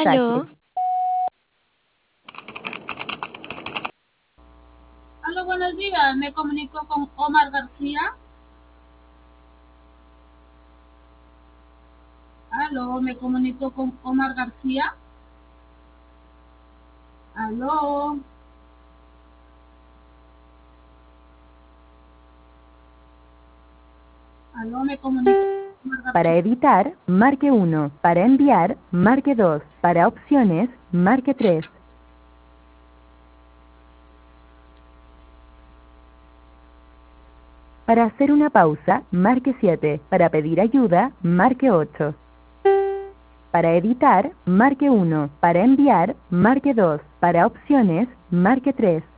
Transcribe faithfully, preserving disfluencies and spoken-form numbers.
mensaje. Aló, Aló, buenos días. Me comunico con Omar García. Aló, me comunico con Omar García. Aló. Aló, me comunico con Omar Para García. editar, marque uno. Para enviar, marque dos. Para opciones, marque tres. Para hacer una pausa, marque siete. Para pedir ayuda, marque ocho. Para editar, marque uno. Para enviar, marque dos. Para opciones, marque tres.